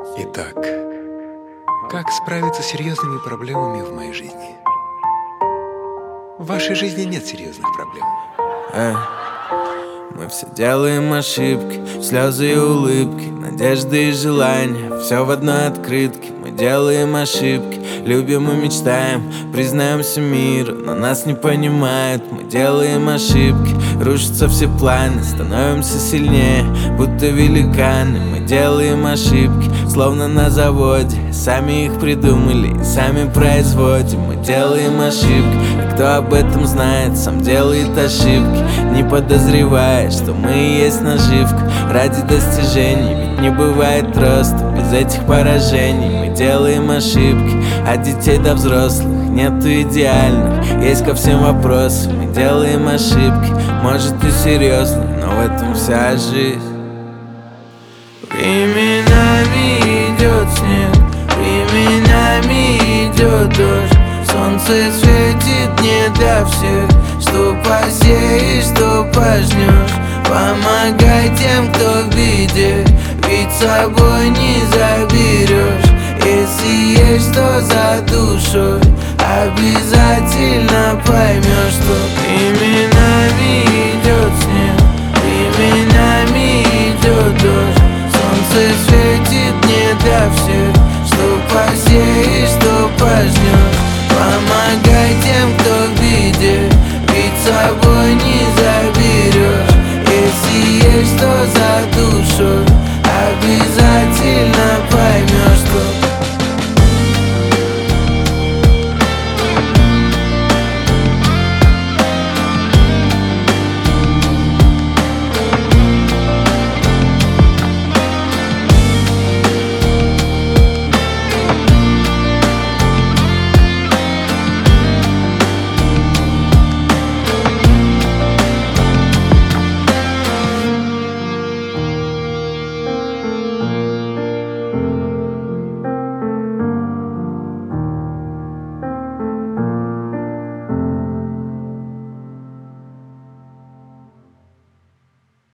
Итак, как справиться с серьезными проблемами в моей жизни? В вашей жизни нет серьезных проблем. Мы все делаем ошибки, слезы и улыбки, надежды и желания, все в одной открытке. Мы делаем ошибки, любим и мечтаем, признаемся миру, но нас не понимают. Мы делаем ошибки, рушатся все планы, становимся сильнее, будто великаны. Мы делаем ошибки, словно на заводе, сами их придумали и сами производим. Мы делаем ошибки, и кто об этом знает, сам делает ошибки, не подозревая, что мы и есть наживка ради достижений. Ведь не бывает роста без этих поражений. Мы делаем ошибки, от детей до взрослых нету идеальных, есть ко всем вопросы. Мы делаем ошибки, может и серьезно, но в этом вся жизнь. Временами идет снег, временами идет дождь. Солнце светит не для всех, что посеешь, что пожнешь. Помогай тем, кто в беде, ведь с собой не заберешь. Если есть что за душой, обязательно поймешь, что временами идет снег, временами идет дождь. Солнце светит не для всех, что посеешь, что пожнешь. Помогай тем, кто в беде, ведь с собой не заберешь. Если есть что за душой, обязательно